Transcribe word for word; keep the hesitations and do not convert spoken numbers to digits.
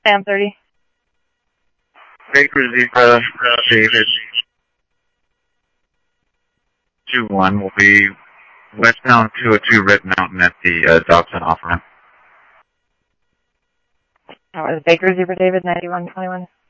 Sam thirty. Baker Zebra, David. two one will be westbound two oh two Red Mountain at the uh, Dobson off ramp. That was Baker Zebra David ninety-one twenty-one.